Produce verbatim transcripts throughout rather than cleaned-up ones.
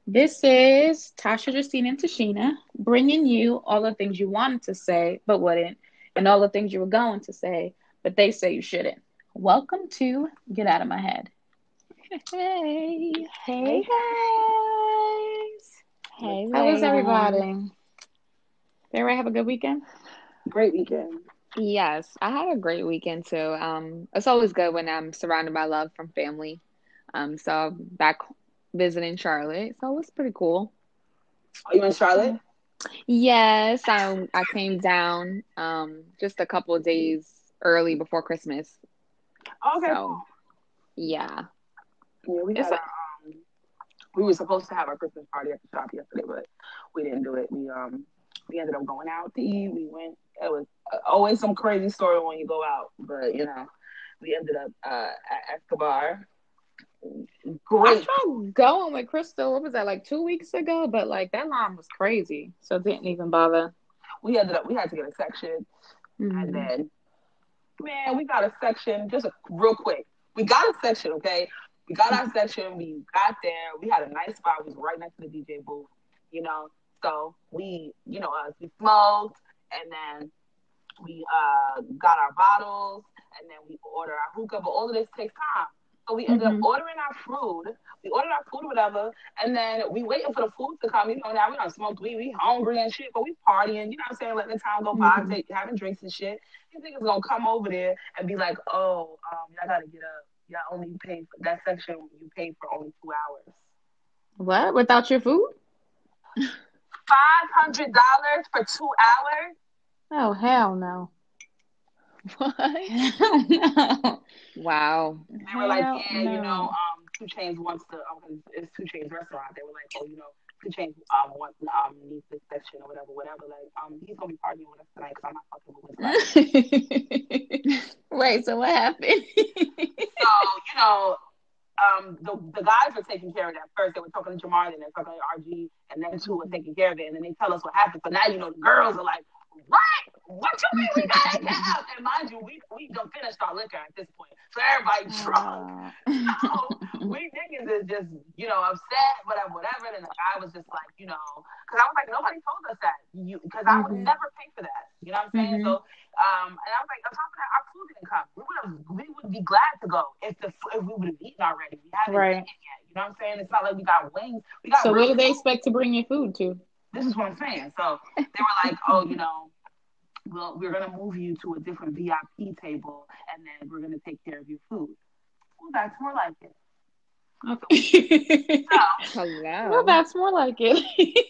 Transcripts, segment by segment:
This is Tasha, Justine, and Tashina bringing you all the things you wanted to say but wouldn't, and all the things you were going to say but they say you shouldn't. Welcome to Get Out of My Head. Hey, Hey Hey, hey. guys. hey, How was ladies. everybody? Did everybody have a good weekend? Great weekend. Yes, I had a great weekend too. Um, it's always good when I'm surrounded by love from family. Um, so I'm back visiting Charlotte, so it was pretty cool. Are you in Charlotte? Yes, I I came down um just a couple of days early before Christmas. Okay, So cool. yeah, Yeah, we it's had a, our um, we were supposed to have our Christmas party at the shop yesterday, but we didn't do it. We um, we ended up going out to eat. We went. It was uh, always some crazy story when you go out, but you know, we ended up uh at Escobar. I Great food. tried going with Crystal. What was that, like two weeks ago? But like that line was crazy, so didn't even bother. We ended up we had to get a section, and Hmm. then man, we got a section just a, real quick. We got a section, okay? We got our section. We got there. We had a nice spot. We was right next to the D J booth, you know. So we, you know, us, we smoked, and then we uh got our bottles, and then we ordered our hookah. But all of this takes time. So we ended up Hmm. ordering our food. We ordered our food or whatever, and then we waiting for the food to come. You know, now we don't smoke weed, we hungry and shit, but we partying. You know what I'm saying? Letting the time go by, Hmm. take, having drinks and shit. You think it's gonna come over there and be like, oh, um, y'all gotta get up. Y'all only pay for that section. You paid for only two hours. What? Without your food? Five hundred dollars for two hours. Oh, hell no. what? Hell no. Wow. They were like, Hell yeah, you know, no. um, Two Chains wants to, um, it's Two Chains restaurant. They were like, oh, you know, Two Chains um wants um needs this section or whatever, whatever. Like, um, he's gonna be partying with us tonight because I'm not fucking with his life. Wait, so what happened? So, you know, um, the the guys were taking care of that first. They were talking to Jamar, then they're talking to R G, and then two were taking care of it, and then they tell us what happened. So now you know the girls are like, "What? What you mean we gotta get up?" And mind you, we we done finished our liquor at this point, so everybody drunk. Uh, So we niggas is just you know upset, whatever, whatever. And the guy was just like, you know, because I was like, nobody told us that, you because I would mhm, never pay for that. You know what I'm saying? mhm. So um, and I was like, on top of that, our food didn't come. We would have, we would be glad to go if the if we would have eaten already. We haven't Right. eaten yet. You know what I'm saying? It's not like we got wings. We got So where real do they food. expect to bring your food to? This is what I'm saying. So they were like, oh, you know, well, we're gonna move you to a different V I P table, and then we're gonna take care of your food. Well, that's more like it. So we, Okay. so Well, Hello. that's more like it.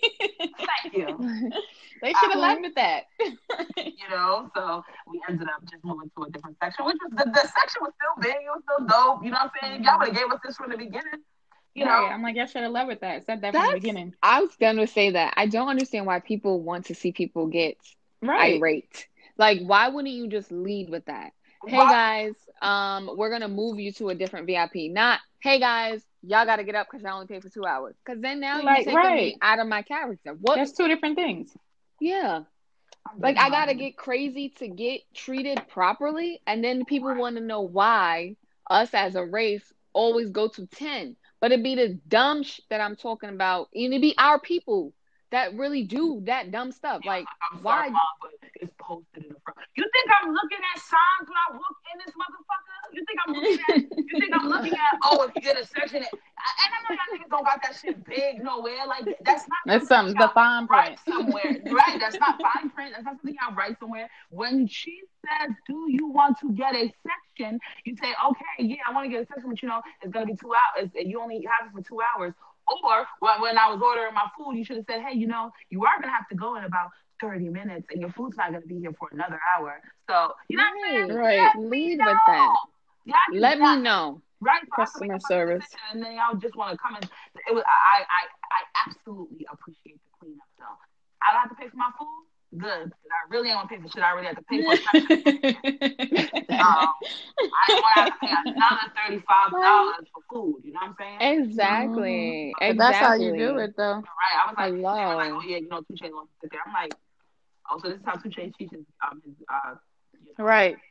thank you. They should have Um, left with that. you know, so we ended up just moving to a different section, which was the, the section was still big, it was still dope. You know what I'm saying? If y'all would have Mhm. gave us this from the beginning, you know. Right. I'm like, I should have left with that. Said that from the That's, beginning. I was gonna say that. I don't understand why people want to see people get Right. irate. Like, why wouldn't you just lead with that? Hey Why? guys, um, we're gonna move you to a different V I P. Not, hey guys, y'all gotta get up because y'all only paid for two hours. Because then now you Like, taking me right. out of my character. What? That's two different things. Yeah. I'm Like, just I gotta lying. get crazy to get treated properly, and then people want to know why us as a race always go to ten. But it be the dumb sh that I'm talking about, and it be our people that really do that dumb stuff. Yeah, Like, look, I'm sorry, why? mom, but it's posted in the front. You think I'm looking at signs when I walk in this motherfucker? You think I'm looking at? You think I'm looking at? Oh, if you get a section, and I know y'all niggas don't got that shit big nowhere. Like that's not That's something something, the y'all fine write print. somewhere, right? That's not fine print. That's not something y'all write somewhere. When she says, "Do you want to get a section?" You say, "Okay, yeah, I want to get a section, but you know, it's gonna be two hours. You only have it for two hours." Or when, when I was ordering my food, you should have said, hey, you know, you are going to have to go in about thirty minutes and your food's not going to be here for another hour. So, you know what I'm saying? Right. Right. Let me Lead with that. know. Y'all can, Let me y'all, know. right? So I can make Customer a fucking service. decision and then y'all just want to come and it was, I, I, I absolutely appreciate the cleanup though. I don't have to pay for my food. Good. Because I really ain't want to pay for shit I already have to pay for, especially if it is. Um, I didn't want to have to pay another thirty-five Like, dollars for food. You know what I'm saying? So, Mhm. exactly. But that's how you do Exactly. it, though. right. I was like, they were like, oh Hello. yeah, you know, Two Chainz wants to sit there. I'm like, oh, so this is how Two Chainz teaches um his uh, you know, Right.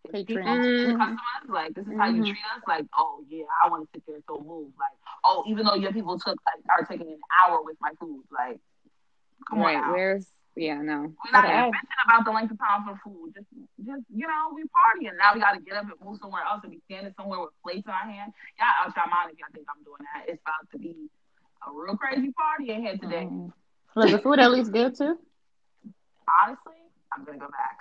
People, Patreon. customers, like this is how you Mm-hmm. treat us. Like, oh yeah, I want to sit there so moved. Like, oh, even though your people took are taking an hour with my food. Like, come on Right. now. Where's yeah, no. We're not Okay. even bitching about the length of time for food. Just, just you know, we partying. Now we got to get up and move somewhere else and be standing somewhere with plates in our hand. Y'all out your mind if y'all think I'm doing that. It's about to be a real crazy party in here today. Mm-hmm. Was the food at least good too? Honestly, I'm gonna go back.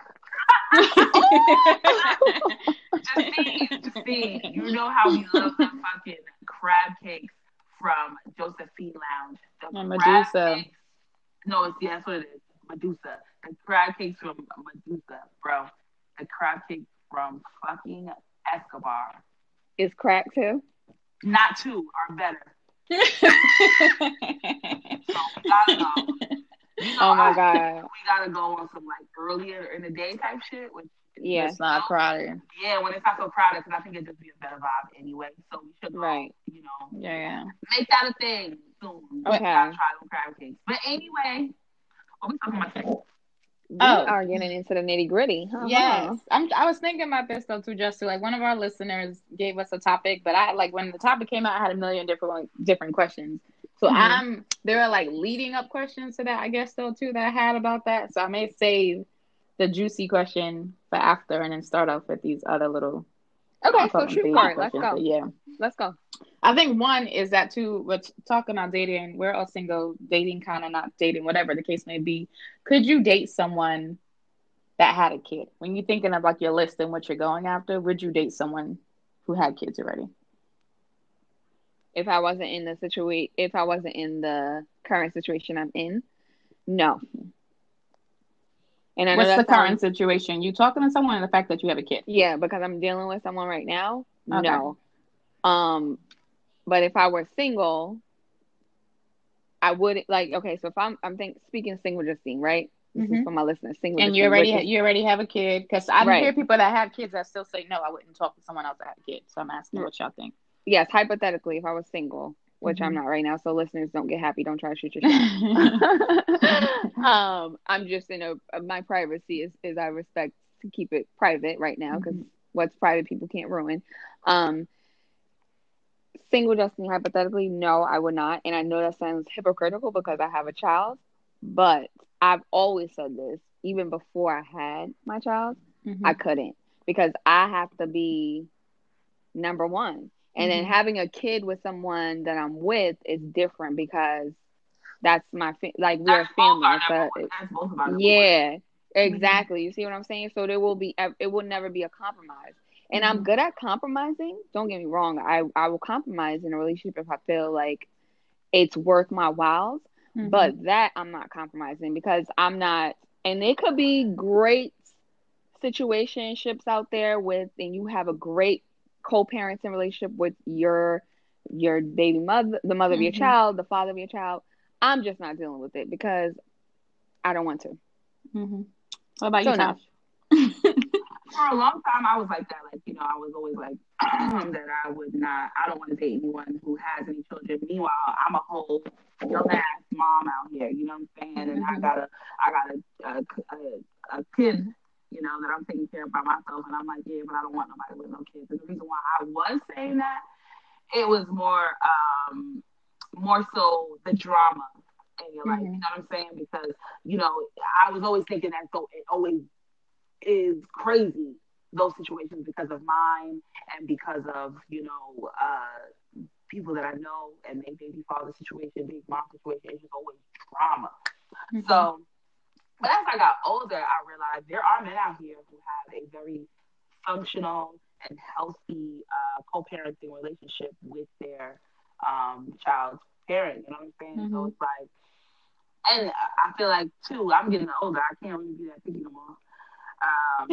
Justine, Justine, you know how we love the fucking crab cakes from Josephine Lounge. The And crab Medusa. cakes. No, it's yeah, that's what it is. Medusa. The crab cakes from Medusa, bro. The crab cake from fucking Escobar. Is crack too? Not two are better. So we gotta go. You know, Oh my I- god. We gotta go on some like earlier in the day type shit. Which Yeah. It's not crowded. yeah, when it's not so crowded, because I think it'd just be a better vibe anyway. So we should go, Right. you know, Yeah, yeah. make that a thing soon. Okay. We gotta try them crab cakes. But anyway, what we talking about today? We Oh. are getting into the nitty gritty. Uh-huh. Yes, I'm. I was thinking about this though too, just to like one of our listeners gave us a topic, but I like when the topic came out, I had a million different different questions. So Mhm. I'm there are like leading up questions to that, I guess though too that I had about that. So I may save the juicy question for after and then start off with these other little. Okay, I'll call so them shoot dating for it. Let's questions, go. but yeah. Let's go. I think one is that too. We're talking about dating. We're all single, dating, kind of not dating, whatever the case may be. Could you date someone that had a kid? When you're thinking of like your list and what you're going after, would you date someone who had kids already? If I wasn't in the situation, if I wasn't in the current situation I'm in, no. And I know What's the that sounds- current situation? You talking to someone and the fact that you have a kid? Yeah, because I'm dealing with someone right now. Okay. No. Um, but if I were single, I would like. Okay, so if I'm, I'm think speaking single Justine, right? This is Mhm. for my listeners. Single, And you Justine, already which is- you already have a kid? Because I Right. hear people that have kids that still say no. I wouldn't talk to someone else that had a kid. So I'm asking what y'all think. yes, hypothetically, if I was single, which I'm Mhm. not right now, so listeners don't get happy. Don't try to shoot your shot. um, I'm just in a my privacy is is I respect to keep it private right now because Mhm. what's private people can't ruin. Um, single Justine, hypothetically, no, I would not, and I know that sounds hypocritical because I have a child, but I've always said this even before I had my child. Mhm. I couldn't because I have to be number one. And then Mhm. having a kid with someone that I'm with is different because that's my fa- like we're a That's both family. our It's number a- one. That's both of our number one. yeah, exactly. You see what I'm saying? So there will be it will never be a compromise. And I'm Mhm. good at compromising. Don't get me wrong. I I will compromise in a relationship if I feel like it's worth my whiles. Mhm. But that I'm not compromising because I'm not. And it could be great situationships out there with, and you have a great co-parenting relationship with your your baby mother, the mother of your Mhm. child, the father of your child. I'm just not dealing with it because I don't want to. Mhm. What about So you, no. Tosh? For a long time, I was like that. Like, you know, I was always like that I would not, I don't want to date anyone who has any children. Meanwhile, I'm a whole young ass mom out here, you know what I'm saying? And I Mhm. got a, I got a, a, a, a kid, you know, that I'm taking care of by myself. And I'm like, yeah, but I don't want nobody with no kids. And the reason why I was saying that, it was more, um, more so the drama in your life. Mhm. You know what I'm saying? Because, you know, I was always thinking that so it always is crazy, those situations, because of mine and because of, you know, uh, people that I know and they baby father situation, big mom situation, it's just always drama. Mhm. So, but as I got older, I realized there are men out here who have a very functional and healthy uh, co-parenting relationship with their um, child's parent. You know what I'm saying? So Mhm. it's like, and I feel like too, I'm getting older. I can't really be that picky no more. Um,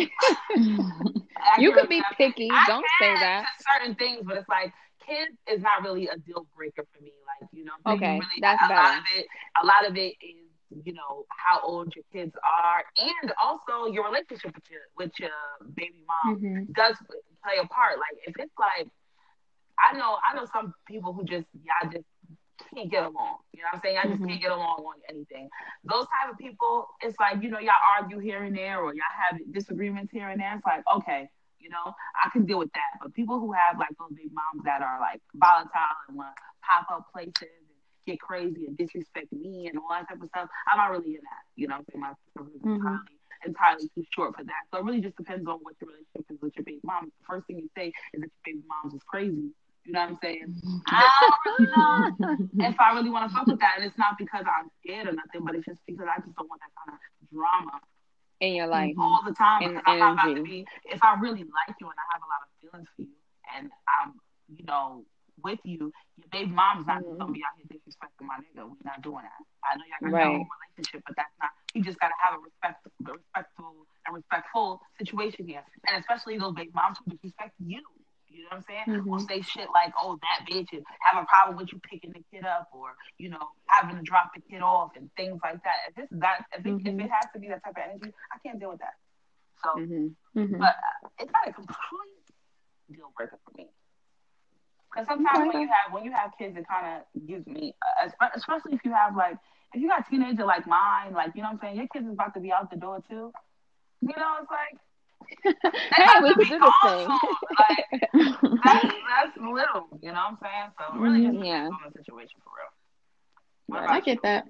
I You can't could be really that picky. I Don't say can that. to certain things, but it's like kids is not really a deal breaker for me. Like, you know, what I'm saying? Okay, You really, that's a lot better. of it, a lot of it is, you know, how old your kids are, and also your relationship with your with your baby mom Mhm. does play a part. Like, if it's like, I know, I know some people who just, y'all just can't get along. You know what I'm saying? I just Mhm. can't get along on anything. Those type of people, it's like, you know, y'all argue here and there, or y'all have disagreements here and there. It's like, okay, You know, I can deal with that. But people who have like those big moms that are like volatile and want to pop up places and get crazy and disrespect me and all that type of stuff, I'm not really in that. You know, my is Mm-hmm. entirely entirely too short for that. So it really just depends on what the relationship is with your baby mom. The first thing you say is that your baby mom's is crazy. You know what I'm saying? I don't really know if I really want to fuck with that. And it's not because I'm scared or nothing, but it's just because I just don't want that kind of drama in your life all the time. and Because I'm not about to energy. be, if I really like you and I have a lot of feelings for you and I'm, you know, with you, your baby mom's not just gonna be out here disrespecting my nigga. We're not doing that. I know y'all got your Right. own relationship, but that's not. We just gotta have a respect, a respectful and respectful situation here, and especially those baby moms who disrespect you. You know what I'm saying? Mm-hmm. Or say shit like, "Oh, that bitch," and have a problem with you picking the kid up, or you know, having to drop the kid off, and things like that. If it's that, if it, Mm-hmm. if it has to be that type of energy, I can't deal with that. So, Mm-hmm. Mm-hmm. but uh, it's not a complete deal breaker for me. Because sometimes Okay. when you have when you have kids, it kind of gives me, uh, espe- especially if you have like if you got a teenager like mine, like you know what I'm saying, your kids is about to be out the door too. You know, it's like they Hey, about we to can be do this gone thing. soon. Like that's that's little. You know what I'm saying? So it really just depends Yeah. on the situation for real. What Right. I about get you? that.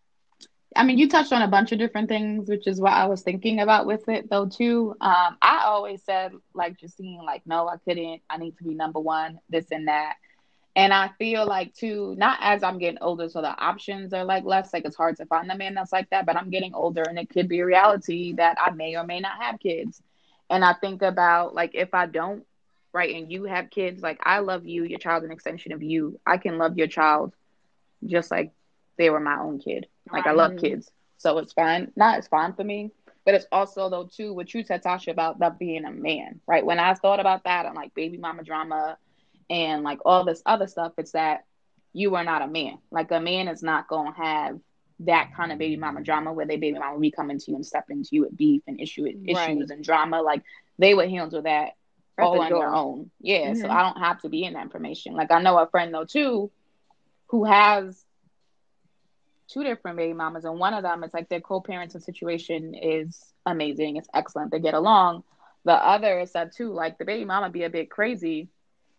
I mean, you touched on a bunch of different things, which is what I was thinking about with it, though, too. Um, I always said, like, Justine, like, no, I couldn't. I need to be number one, this and that. And I feel like, too, not as I'm getting older, so the options are, like, less. Like, it's hard to find a man that's like that, but I'm getting older, and it could be a reality that I may or may not have kids. And I think about, like, if I don't, right, and you have kids, like, I love you. Your child's an extension of you. I can love your child just like they were my own kid. Like I Right. love Mhm. kids, so it's fine. Not it's fine for me, but it's also though too what you said, Tasha, about that being a man. Right when I thought about that and like baby mama drama and like all this other stuff, it's that you are not a man. Like a man is not gonna have that kind of baby mama drama where they baby mama be coming to you and step into you with beef and issue Right. issues and drama. Like they would handle that At all the on their door. own. Yeah, so Mhm. I don't have to be in that information. Like I know a friend though too who has two different baby mamas, and one of them it's like their co-parenting situation is amazing. It's excellent. They get along. The other is that too, like the baby mama be a bit crazy,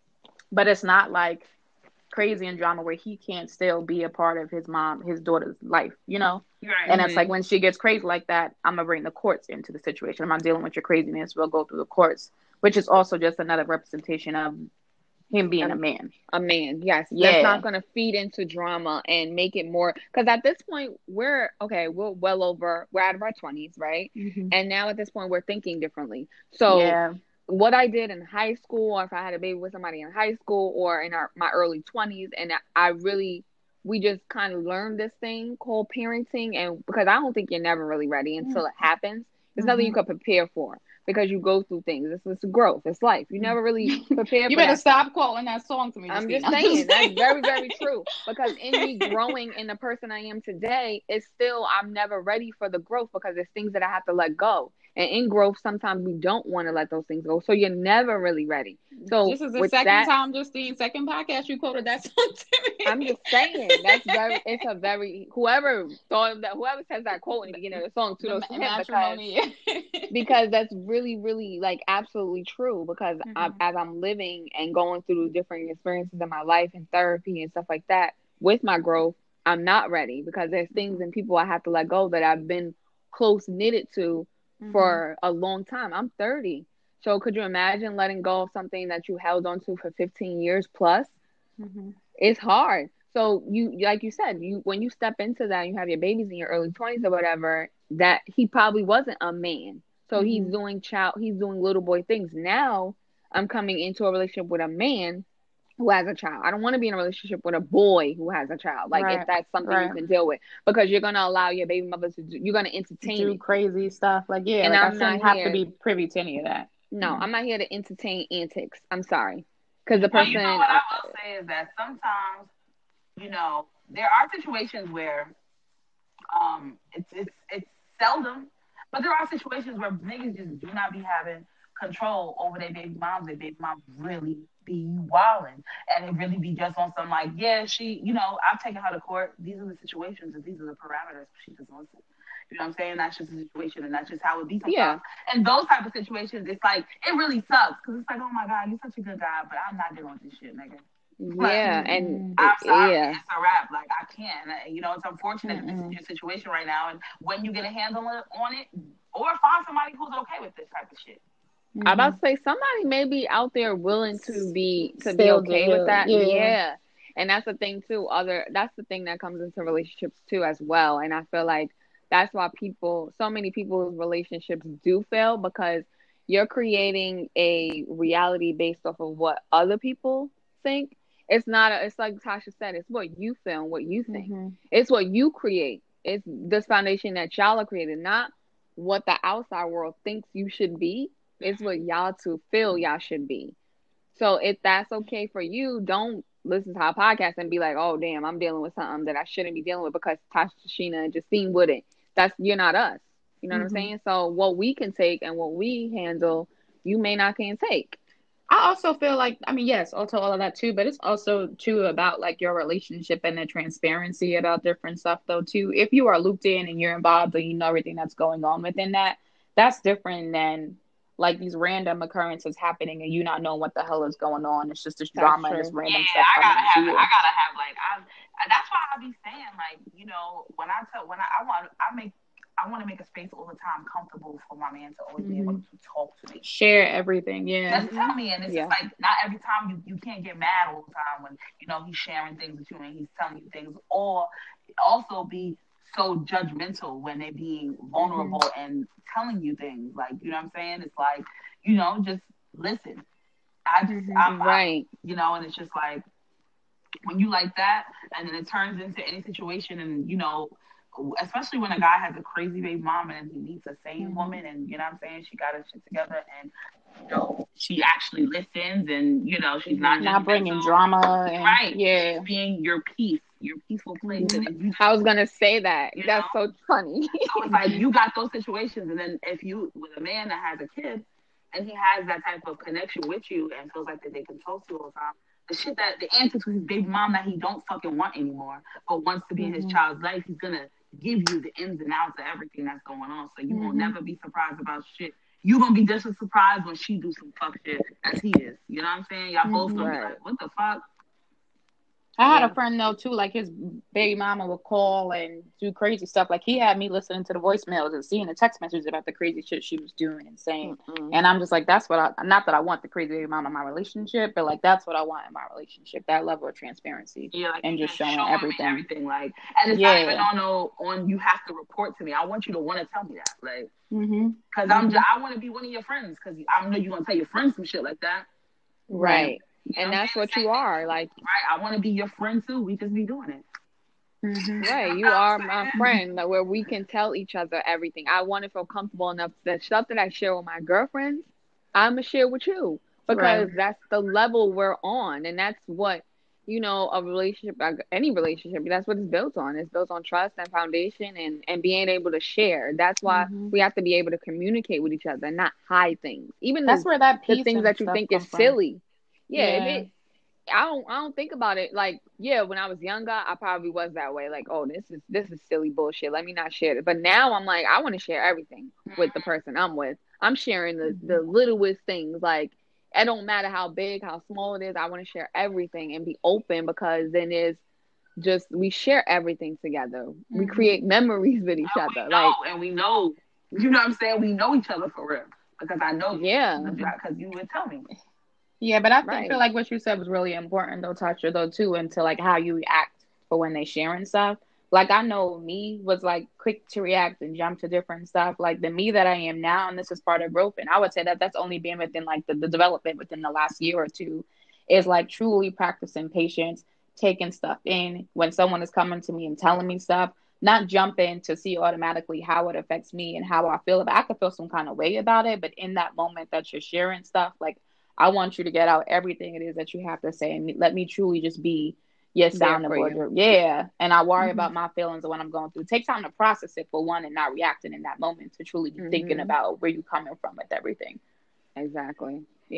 but it's not like crazy and drama where he can't still be a part of his mom, his daughter's life, you know? Right. And it's like Mhm. when she gets crazy like that, I'm gonna bring the courts into the situation. I'm not dealing with your craziness. We'll go through the courts, which is also just another representation of him being a Um, man. a man, yes, that's Yeah. not going to feed into drama and make it more. Because at this point, we're okay. We're well over. We're out of our twenties, right? Mm-hmm. And now at this point, we're thinking differently. So Yeah. what I did in high school, or if I had a baby with somebody in high school or in our my early twenties, and I really, we just kind of learned this thing called parenting, and because I don't think you're never really ready until it happens. There's nothing you Mm-hmm. could prepare for because you go through things. It's, it's growth. It's life. You never really prepare You for better that. stop quoting that song to me, I'm Justine. just saying that's very, very true. Because in me growing in the person I am today, it's still I'm never ready for the growth because there's things that I have to let go. And in growth, sometimes we don't want to let those things go. So you're never really ready. So This is the with second that, time, Justine, second podcast you quoted that song to me. I'm just saying that's very. It's a very whoever thought of that, whoever says that quote in the beginning of the song, the kudos to ma- him because matrimony. because that's really, really like absolutely true. Because I, Mhm. as I'm living and going through different experiences in my life and therapy and stuff like that, with my growth, I'm not ready because there's things and people I have to let go that I've been close knitted to Mhm. for a long time. I'm thirty. So could you imagine letting go of something that you held on to for fifteen years plus? Mhm. It's hard. So you, like you said, you when you step into that, and you have your babies in your early twenties or whatever. That he probably wasn't a man, so he's Mhm. doing child, he's doing little boy things. Now I'm coming into a relationship with a man who has a child. I don't want to be in a relationship with a boy who has a child. Like if Right. that's something you Right. can deal with, because you're gonna allow your baby mother to do, you're gonna entertain Do it, crazy stuff. Like, yeah, and like I I'm not shouldn't have to here. be privy to any of that. No, Mhm. I'm not here to entertain antics. I'm sorry, because the Well, you person. know what Uh, I will say is that sometimes, you know, there are situations where um it's it's it's seldom, but there are situations where niggas just do not be having control over their baby moms. Their baby moms really be wilding, and it really be just on some like, yeah, she, you know, I've taken her to court. These are the situations and these are the parameters. She doesn't listen. You know what I'm saying? That's just the situation, and that's just how it be sometimes. Yeah. And those type of situations, it's like it really sucks because it's like, oh my god, you're such a good guy, but I'm not dealing with this shit, nigga. Yeah, Like, and I'm it- sorry, yeah, it's a wrap. Like I can't. Uh, You know, it's unfortunate this Mm-mm. is your situation right now, and when you get a handle on on it, or find somebody who's okay with this type of shit. I'm about to say somebody may be out there willing to be to be Still okay do, with that. yeah. Yeah. And that's the thing too. Other that's the thing that comes into relationships too as well. And I feel like that's why people so many people's relationships do fail because you're creating a reality based off of what other people think. It's not a, it's like Tasha said, it's what you feel and what you think. Mhm. It's what you create. It's this foundation that y'all are creating, not what the outside world thinks you should be. It's what y'all two feel y'all should be. So if that's okay for you, don't listen to our podcast and be like, oh damn, I'm dealing with something that I shouldn't be dealing with because Tasha, Sheena, and Justine wouldn't. That's you're not us. You know what I'm Mhm. saying? So what we can take and what we handle, you may not can take. I also feel like, I mean, yes, also all of that too, but it's also too about like your relationship and the transparency about different stuff though too. If you are looped in and you're involved and you know everything that's going on within that, that's different than like these random occurrences happening and you not knowing what the hell is going on. It's just this That's drama and this true. random Yeah, stuff I gotta coming have to it. you. I gotta have like I. That's why I be saying like, you know, when I tell when I, I want I make I want to make a space all the time comfortable for my man to always be able Mhm. to talk to me. Share everything, yeah. Just tell me, and it's Yeah. just like not every time you, you can't get mad all the time when you know he's sharing things with you and he's telling you things, or also be so judgmental when they're being vulnerable and telling you things. Like you know what I'm saying? It's like you know just listen. I just Mhm. I'm, I'm Right. you know, and it's just like when you like that, and then it turns into any situation, and you know. Especially when a guy has a crazy baby mama and he meets a sane Mhm. woman, and you know what I'm saying, she got her shit together, and you know she actually listens, and you know she's not Not bringing judgmental. drama and Right. yeah. Being your peace, your peaceful place. Mhm. And if you, I was gonna say that. You That's know? so funny. so it's like you got those situations, and then if you with a man that has a kid and he has that type of connection with you and feels like that they can talk to you all the time, the shit that the antics with his baby mom that he don't fucking want anymore, but wants to be in his Mhm. child's life, he's gonna give you the ins and outs of everything that's going on. So you will Mhm. never be surprised about shit. You gonna be just as surprised when she do some fuck shit as he is. You know what I'm saying? Y'all both Mhm. gonna be Right. like, what the fuck? I had Yeah. a friend though too, like his baby mama would call and do crazy stuff. Like he had me listening to the voicemails and seeing the text messages about the crazy shit she was doing and saying. Mm-mm. And I'm just like, that's what I, not that I want the crazy baby mama in my relationship, but like that's what I want in my relationship. That level of transparency Yeah, like and you just just showing showing me everything. everything. Like, and it's not even Yeah. on no on you have to report to me. I want you to want to tell me that, like, Mm-hmm. because I'm just, I want to be one of your friends because I know you're gonna tell your friends some shit like that. Right. You know And what I'm that's saying? what you are. Like, Right. I want to be your friend too. We just be doing it. Mm-hmm. right. You are my friend, like, where we can tell each other everything. I want to feel comfortable enough that stuff that I share with my girlfriends, I'm going to share with you because Right. that's the level we're on. And that's what, you know, a relationship, like any relationship, that's what it's built on. It's built on trust and foundation and, and being able to share. That's why Mhm. we have to be able to communicate with each other and not hide things. Even That's the, where that the peace things and that you stuff think come is from. silly. Yeah, if Yeah. it, I don't I don't think about it like, yeah, when I was younger, I probably was that way. Like, oh, this is this is silly bullshit. Let me not share it. But now I'm like, I want to share everything with the person I'm with. I'm sharing the, the littlest things. Like, it don't matter how big, how small it is. I want to share everything and be open because then it's just we share everything together. We Mhm. create memories with each And other. we Like, know, and we know. You know what I'm saying? We know each other for real because I know yeah, because you would tell me. Yeah, but I think, right. feel like what you said was really important though, Tasha, though too, into like how you react for when they sharing stuff. Like I know me was like quick to react and jump to different stuff. Like the me that I am now, and this is part of growth. And I would say that that's only been within like the, the development within the last year or two, is like truly practicing patience, taking stuff in when someone is coming to me and telling me stuff, not jumping to see automatically how it affects me and how I feel about it. I could feel some kind of way about it, but in that moment that you're sharing stuff, like I want you to get out everything it is that you have to say and let me truly just be your There sounding for board. you. Your- Yeah. And I worry Mhm. about my feelings and what I'm going through. Take time to process it for one and not reacting in that moment to truly be thinking Mhm. about where you're coming from with everything. Exactly. Yeah.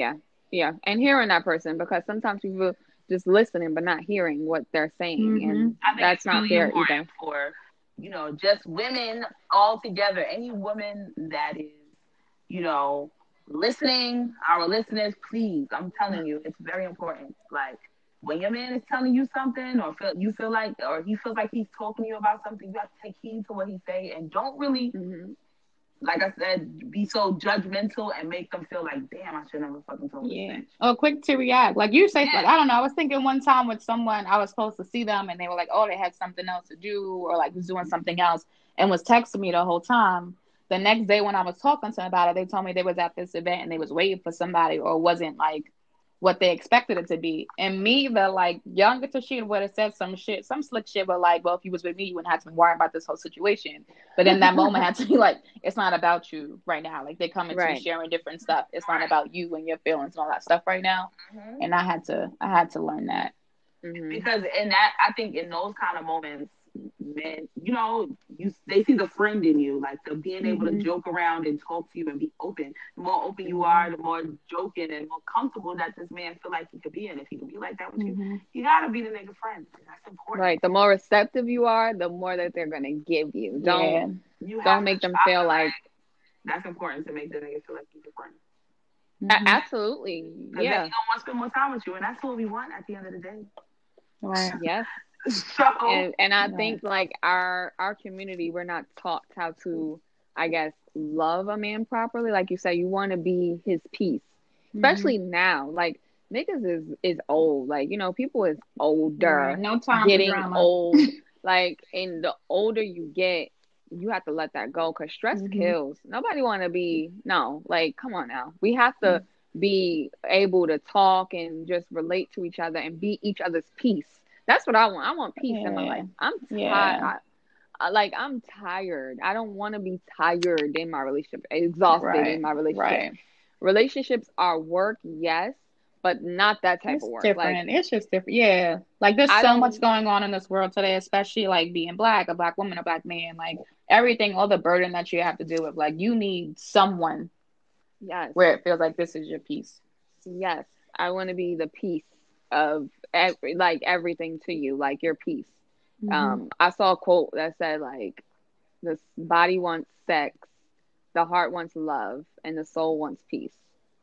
Yeah, and hearing that person, because sometimes people just listening but not hearing what they're saying, Mm-hmm. and I think that's it's not really fair important either. for, you know, just women all together. Any woman that is, you know, listening, our listeners, please, I'm telling you, it's very important. Like, when your man is telling you something, or feel you feel like, or he feels like he's talking to you about something, you have to take heed to what he say, and don't really, Hmm. like I said, be so judgmental and make them feel like, damn, I should never fucking told this Yeah. bitch. Oh, quick to react. Like you say, like Yeah. I don't know. I was thinking one time with someone, I was supposed to see them, and they were like, "Oh, they had something else to do," or like was doing something else, and was texting me the whole time. The next day, when I was talking to them about it, they told me they was at this event and they was waiting for somebody, or wasn't like what they expected it to be. And me, the like younger Tashina would have said some shit, some slick shit, but like, well, if you was with me, you wouldn't have to be worried about this whole situation. But in that moment, I had to be like, it's not about you right now. Like they coming to you Right. sharing different stuff. It's not about you and your feelings and all that stuff right now. Mhm. And I had to, I had to learn that. Hmm. Because in that, I think in those kind of moments, men, you know, you they see the friend in you, like the being able to Mhm. joke around and talk to you and be open. The more open you Mhm. are, the more joking and more comfortable that this man feel like he could be in. If he could be like that with you, Mhm. you gotta be the nigga friend. That's important. Right. The more receptive you are, the more that they're gonna give you. Don't Yeah. You have don't to. make them I feel feel like like that's important to make the nigga feel like he's your friend. a- Mhm. absolutely. Because then he Yeah. gonna want to spend more time with you, and that's what we want at the end of the day. Right. Yes. So And and I Right. think like our our community, we're not taught how to, I guess, love a man properly. Like you said, you want to be his piece, especially Mhm. now. Like niggas is is old. Like you know, people is Yeah. older, No time for getting drama. old. Like, and the older you get, you have to let that go because stress Mhm. kills. Nobody want to be no. Like, come on now. We have to Mhm. be able to talk and just relate to each other and be each other's peace. That's what I want. I want peace in my Yeah. life. I'm tired. Yeah. I, I, like I'm tired. I don't want to be tired in my relationship, exhausted in Right. my relationship. Right. Relationships are work, yes, but not that type It's of work. Like different. It's just different. Yeah. Like there's I so much don't. going on in this world today, especially like being black, a black woman, a black man, like everything, all the burden that you have to deal with. Like you need someone Yes, where it feels like this is your piece. yes. I want to be the piece of every, like everything to you, like your piece. Mhm. Um, I saw a quote that said like the body wants sex, the heart wants love, and the soul wants peace.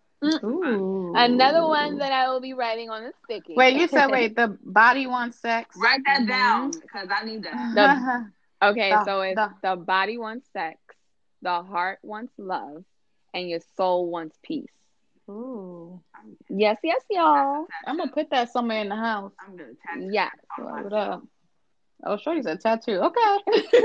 Mm-mm. Another one Ooh. that I will be writing on a sticky. Wait, you said wait, the body wants sex? write that Hmm. down because I need that. The okay, the so it's the the body wants sex, the heart wants love, and your soul wants peace. Ooh. Yes, yes, y'all. I'm gonna put that somewhere in the house. I'm gonna tattoo Yes. that on Write it myself. up. Oh, Shorty said tattoo. Okay.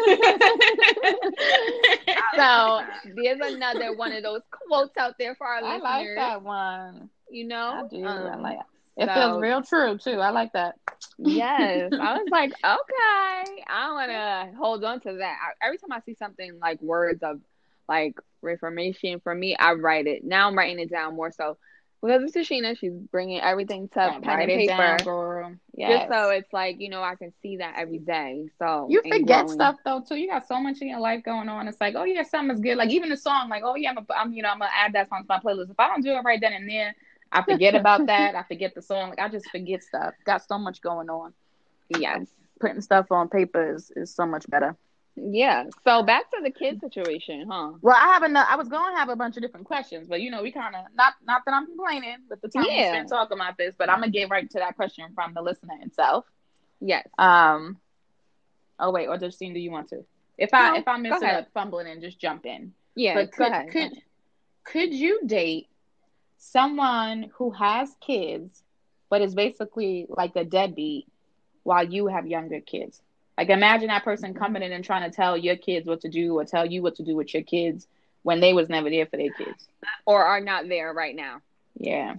So there's another one of those quotes out there for our I like listeners. that one. You know, I do. I um, like it. It feels so real true too. I like that. yes, I was like, okay, I want to hold on to that. I, every time I see something like words of like reformation for me, I write it. Now I'm writing it down more so because it's Tashina. She's bringing everything to Gotta pen write and it down, paper, girl. just Yes. so it's like you know I can see that every day. So You and forget growing. stuff though too. You got so much in your life going on. It's like, oh yeah, something's good. Like even the song, like, oh yeah, I'm, a, I'm you know, I'm gonna add that song to my playlist. If I don't do it right then and there, I forget about that. I forget the song. Like I just forget stuff. Got so much going on. Yes. Putting stuff on paper is, is so much better. Yeah. So back to the kid situation, huh? Well, I have enough. I was going to have a bunch of different questions, but you know, we kind of not not that I'm complaining with the time we Yeah. spent talking about this, but I'm gonna get right to that question from the listener itself. Yes. Um. Oh wait, or Justine, do you want to? If I No, if I go miss it ahead. up, fumbling and just jump in. Yeah. But Go could ahead. could could you date someone who has kids, but is basically like a deadbeat while you have younger kids? Like imagine that person coming in and trying to tell your kids what to do or tell you what to do with your kids when they was never there for their kids. Or are not there right now. Yeah.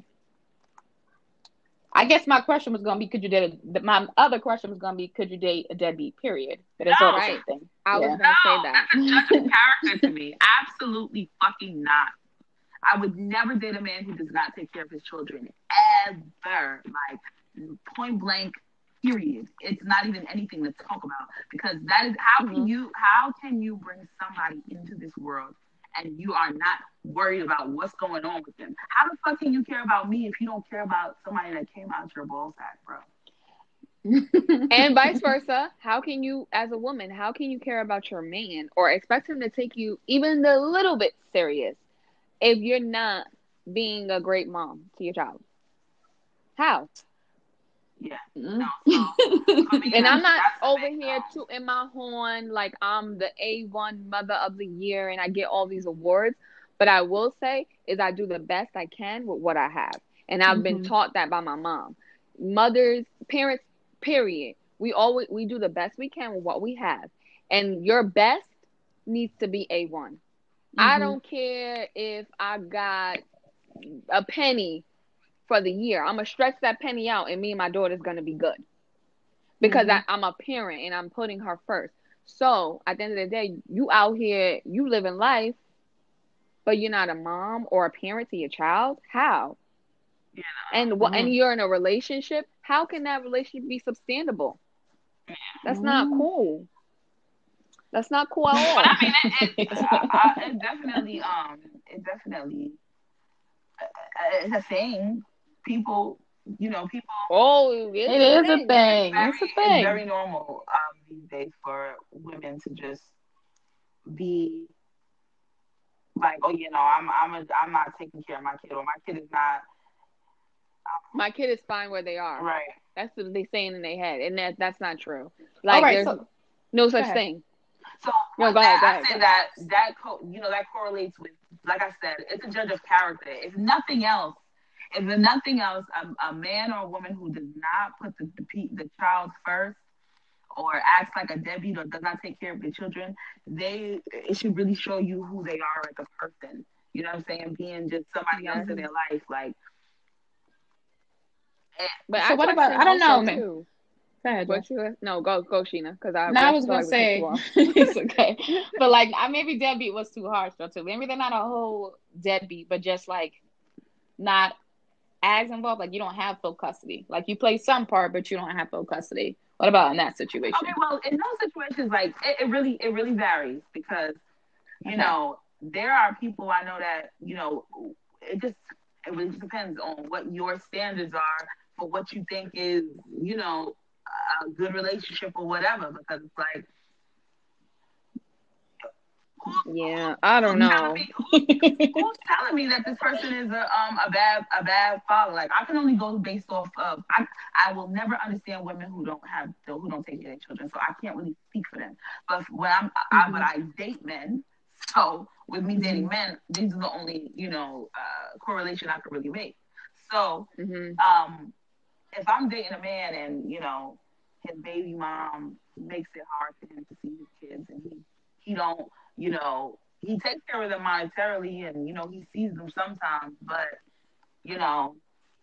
I guess my question was gonna be, could you date? A, my other question was gonna be, could you date a deadbeat? Period. But it's No. all the Right. same thing. I Yeah. was gonna say No, that. that's a judgment character to me. Absolutely fucking not. I would never date a man who does not take care of his children ever. Like point blank, period. It's not even anything to talk about because that is how can Mhm. you how can you bring somebody into this world and you are not worried about what's going on with them. How the fuck can you care about me if you don't care about somebody that came out your ball sack, bro? And vice versa. How can you, as a woman, how can you care about your man or expect him to take you even a little bit serious if you're not being a great mom to your child? How? Yeah. Mm. No, so, for me, And I'm that's- not that's the over big here no. tooting my horn like I'm the A one mother of the year and I get all these awards. But I will say is I do the best I can with what I have. And I've been Mhm. taught that by my mom. Mothers, parents, period. We always we do the best we can with what we have. And your best needs to be A one. I Mhm. don't care if I got a penny for the year. I'm going to stretch that penny out and me and my daughter's going to be good. Because Mhm. I, I'm a parent and I'm putting her first. So at the end of the day, you out here, you living life, but you're not a mom or a parent to your child. How? Yeah. And what? And Mhm. you're in a relationship. How can that relationship be sustainable? That's not Mhm. cool. That's not cool at all. But I mean, it, it, I, I, it definitely, um, it definitely, uh, it's a thing. People, you know, people. Oh, it It is is a thing. thing. Very, It's a it's thing. very normal um, these days for women to just be like, oh, you know, I'm, I'm, a, I'm not taking care of my kid, or my kid is not My kid is fine where they are. right. That's what they saying in their head, and that that's not true. All Like right. there's So no go such ahead. thing. So No, with go ahead, that, go I ahead, say go that that co- you know that correlates with, like I said, it's a judge of character. If nothing else, if nothing else, a, a man or a woman who does not put the the, pe- the child first, or acts like a deadbeat, or does not take care of the children, they it should really show you who they are as a person. You know what I'm saying? Being just somebody else in Mhm. their life, like. eh, But So I what about? question I don't know, also man. too. Go ahead, Jess. What you no go go Sheena because I, No, I I was feel gonna like we cut you say off. it's okay, but like I maybe deadbeat was too harsh though too. Maybe they're not a whole deadbeat, but just like not as involved. Like you don't have full custody. Like you play some part, but you don't have full custody. What about in that situation? Okay, well, in those situations, like it, it really, it really varies because you Okay. know there are people I know that you know it just it really just depends on what your standards are for what you think is you know a good relationship or whatever. Because it's like who's, Yeah, I don't who's telling know. me who's, who's telling me that this person is a um a bad a bad father? Like I can only go based off of I I will never understand women who don't have who don't take care of their children, so I can't really speak for them. But when I'm I, but I date men, so with me dating Mhm. men, these are the only you know uh, correlation I could really make. So hmm um if I'm dating a man and you know his baby mom makes it hard for him to see his kids and he he don't you know he takes care of them monetarily and you know he sees them sometimes but you know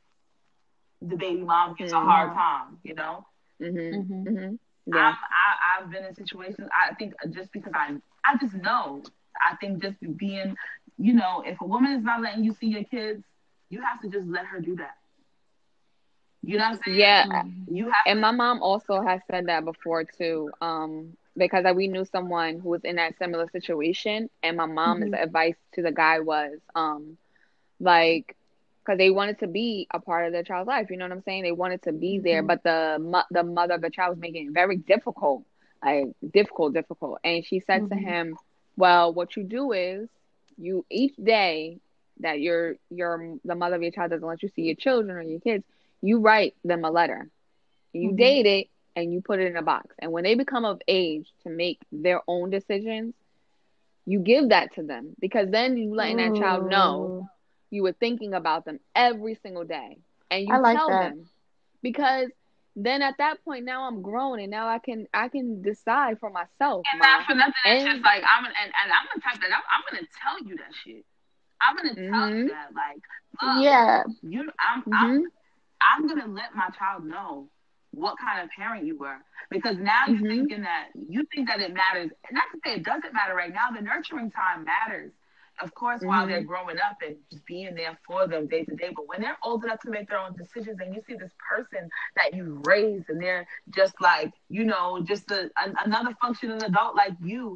the baby mom gives a hard Yeah. time you know hmm Mhm. hmm Yeah. I'm, I, I've been in situations I think just because I I just know I think just being you know if a woman is not letting you see your kids you have to just let her do that you know what I'm saying Yeah. Mhm. you have And to my mom also has said that before too. Um, because we knew someone who was in that similar situation, and my mom's Mhm. advice to the guy was, um, like, because they wanted to be a part of their child's life. You know what I'm saying? They wanted to be there, Mhm. but the mo- the mother of the child was making it very difficult, like difficult, difficult. And she said to Mhm. him, "Well, what you do is you each day that your your the mother of your child doesn't let you see your children or your kids, you write them a letter. You Mhm. date it and you put it in a box. And when they become of age to make their own decisions, you give that to them because then you letting that child know Ooh. you were thinking about them every single day. And I you like tell that. them because then at that point now I'm grown and now I can I can decide for myself, And ma. not for nothing, it's just And like I'm an, and, and I'm the type that I'm, I'm gonna tell you that shit. I'm gonna tell you mhm. that, like, look, Yeah. you, I'm, I'm, Mhm. I'm gonna let my child know what kind of parent you were, because now you're Mhm. thinking that you think that it matters. Not to say it doesn't matter right now. The nurturing time matters, of course, while they're Mhm. growing up and just being there for them day to day. But when they're old enough to make their own decisions, and you see this person that you raised, and they're just like, you know, just a, an, another functioning adult like you,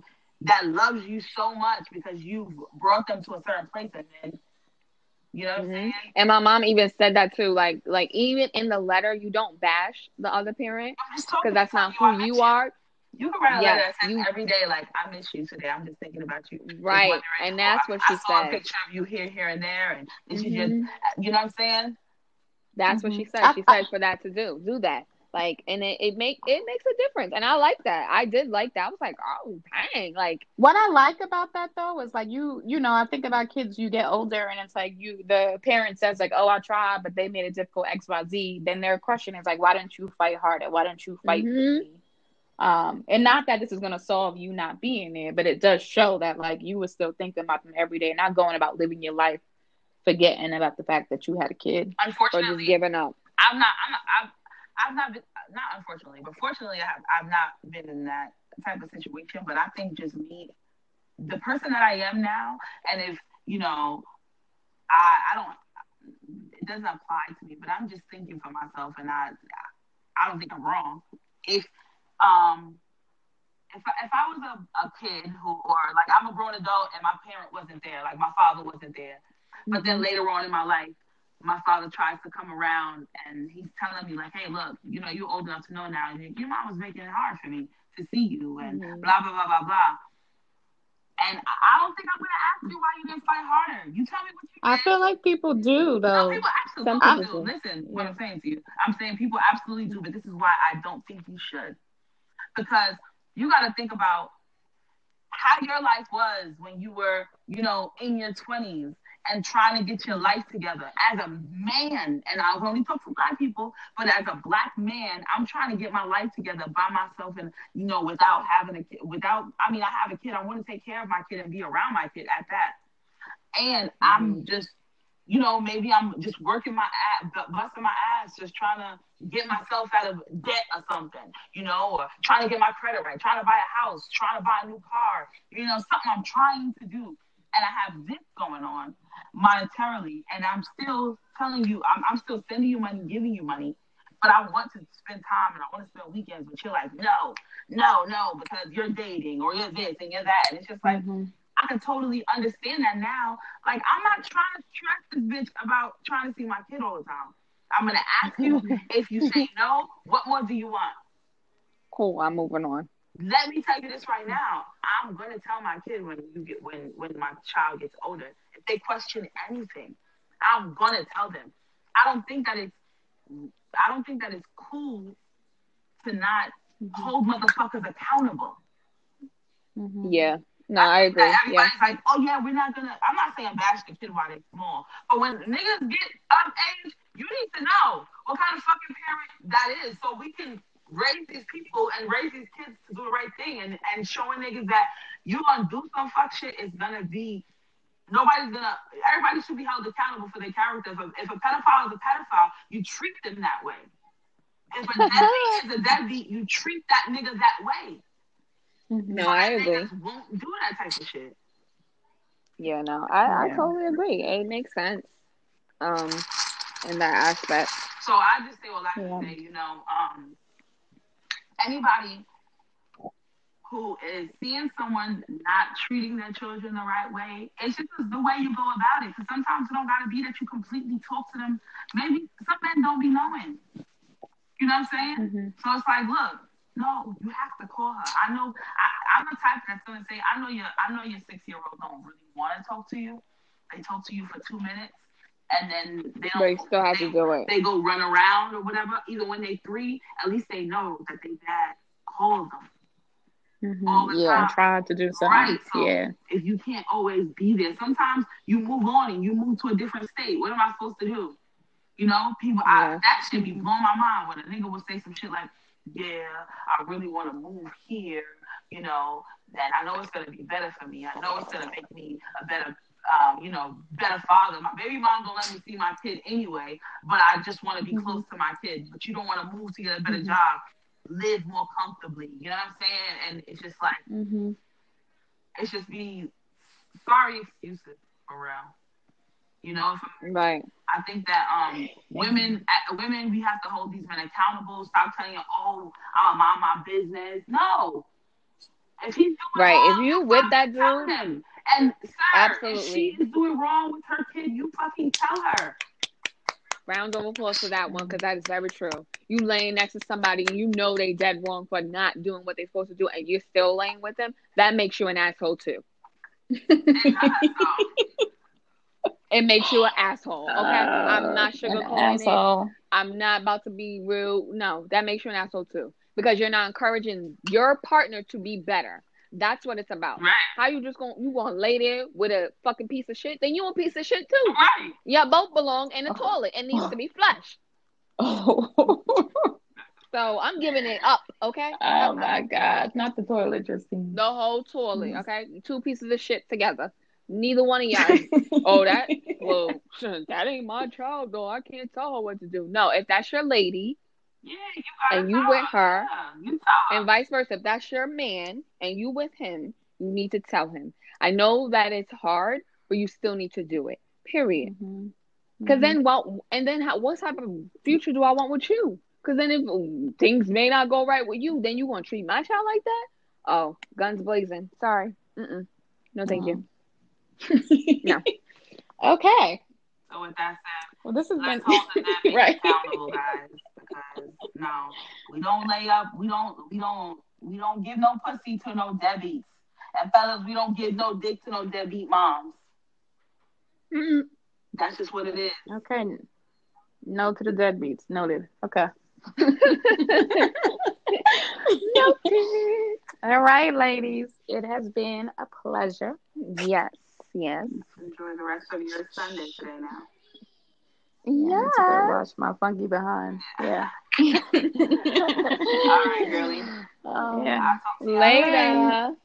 that loves you so much because you've brought them to a certain place, and then you know what I'm hmm saying? And my mom even said that too. Like, like even in the letter, you don't bash the other parent I'm just because talking to that's not you. who I miss you you. are. You can write a letter Yes, that says you every day, like, I miss you today. I'm just thinking about you. Just right, wondering, and or that's what I, I she saw a said. picture of you here, here, and there, and this is just, hmm you know what I'm saying? That's what hmm she said. I, She I, said for that to do, do that. Like, and it, it make it makes a difference, and I like that. I did like that. I was like, oh dang, like, what I like about that though is like you, you know, I think about kids. You get older, and it's like you, the parent says like, "Oh, I tried, but they made it difficult X, Y, Z." Then their question is like, "Why didn't you fight harder? Why didn't you fight for hmm me?" Um, and not that this is gonna solve you not being there, but it does show that like you were still thinking about them every day, not going about living your life forgetting about the fact that you had a kid. or just Unfortunately, giving up. I'm not, I'm not, I've, I've not been, not unfortunately, but fortunately, I have, I've not been in that type of situation. But I think just me, the person that I am now, and if, you know, I, I don't, it doesn't apply to me, but I'm just thinking for myself, and I, I don't think I'm wrong. If, um, if I, if I was a, a kid who, or like I'm a grown adult and my parent wasn't there, like my father wasn't there, but then hmm later on in my life, my father tries to come around and he's telling me like, hey, look, you know, you're old enough to know now. Your mom was making it hard for me to see you and hmm blah blah blah blah blah. And I don't think I'm gonna ask you why you didn't fight harder. You tell me what you I did. feel like people do Some though. people Some absolutely I, people do. do. Listen, what Yeah. I'm saying to you, I'm saying people absolutely do, but this is why I don't think you should, because you got to think about how your life was when you were, you know, in your twenties and trying to get your life together as a man. And I was only talking to black people, but as a black man, I'm trying to get my life together by myself and, you know, without having a kid, without, I mean, I have a kid. I want to take care of my kid and be around my kid at that. And hmm I'm just, you know, maybe I'm just working my ass, busting my ass, just trying to get myself out of debt or something, you know, or trying to get my credit right, trying to buy a house, trying to buy a new car, you know, something I'm trying to do. And I have this going on monetarily, and I'm still telling you, I'm, I'm still sending you money, giving you money, but I want to spend time and I want to spend weekends, but you're like, no, no, no, because you're dating or you're this and you're that. And it's just like, hmm I can totally understand that now. Like, I'm not trying to stress this bitch about trying to see my kid all the time. I'm going to ask you, if you say no, what more do you want? Cool. I'm moving on. Let me tell you this right now. I'm going to tell my kid when you get when when my child gets older, if they question anything, I'm going to tell them. I don't think that it's I don't think that it's cool to not hmm hold motherfuckers accountable. hmm Yeah. No, I I think that agree. Yeah. everybody's like, oh yeah, we're not gonna. I'm not saying bash the kid while they're small, but when niggas get of age, you need to know what kind of fucking parent that is, so we can raise these people and raise these kids to do the right thing, and and showing niggas that you gonna do some fuck shit is gonna be. Nobody's gonna. Everybody should be held accountable for their character. If a, if a pedophile is a pedophile, you treat them that way. If a deadbeat is a deadbeat, you treat that nigga that way. hmm No, So I that agree. niggas won't do that type of shit. Yeah, no, I, I Yeah. totally agree. It makes sense. Um, in that aspect. So I just say all that Yeah. to say, you know, um, anybody who is seeing someone not treating their children the right way, it's just the way you go about it. Because sometimes it don't gotta be that you completely talk to them. Maybe some men don't be knowing. You know what I'm saying? hmm So it's like, look, no, you have to call her. I know. I, I'm the type that's gonna say, I know your, I know your six year old don't really want to talk to you. They talk to you for two minutes, and then they But you don't. still have to They do it. they go run around or whatever. Either when they three, at least they know that they dad calls them hmm all the Yeah. And time. try to do Right. something. So Yeah. if you can't always be there, sometimes you move on and you move to a different state. What am I supposed to do? You know, people, I, Yeah. that should be hmm blowing my mind when a nigga would say some shit like, yeah, I really want to move here, you know, and I know it's going to be better for me. I know it's going to make me a better, um, you know, better father. My baby mom don't let me see my kid anyway, but I just want to be hmm close to my kid. But you don't want to move to get a better hmm job, live more comfortably. You know what I'm saying? And it's just like, hmm it's just be sorry excuses for real. You know, Right. I think that um women uh, women we have to hold these men accountable. Stop telling you, oh, I'm gonna mind my business. No, If he's doing Right. wrong, If you with that tell dude, him. And sir, absolutely. if she is doing wrong with her kid, you fucking tell her. Round of applause for that one, because that is very true. You laying next to somebody and you know they dead wrong for not doing what they're supposed to do, and you're still laying with them, that makes you an asshole too. It makes you an asshole. Okay, uh, I'm not sugarcoating it. I'm not about to be real. No, that makes you an asshole too, because you're not encouraging your partner to be better. That's what it's about. Right. How you just gonna you gonna lay there with a fucking piece of shit? Then you a piece of shit too. Right. Yeah, both belong in a oh. toilet. It needs to be flushed. Oh. So I'm giving it up. Okay. Oh okay. My God! Not the toilet, Justine. The whole toilet. Okay. Two pieces of shit together. Neither one of y'all. Oh, that. Well, that ain't my child though. I can't tell her what to do. No, if that's your lady. Yeah, you gotta and you with her, yeah, you and vice versa. If that's your man and you with him, you need to tell him. I know that it's hard, but you still need to do it. Period. Because mm-hmm. mm-hmm. then, well, and then how, what type of future do I want with you? Because then, if things may not go right with you, then you gonna treat my child like that? Oh, guns blazing. Sorry. Mm-mm. No, thank oh. you. No. Okay. So with that said, well, this has let's been hold the deadbeats right. accountable, guys. Because no, we don't lay up. We don't. We don't. We don't give no pussy to no deadbeats. And fellas, we don't give no dick to no deadbeat moms. Mm-mm. That's just what it is. Okay. No to the deadbeats. Noted. Okay. Noted. All right, ladies. It has been a pleasure. Yes. Yes. Enjoy the rest of your Sunday today now. Yeah. I wash my funky behind. Yeah. All right, girlie. Um, yeah. Later.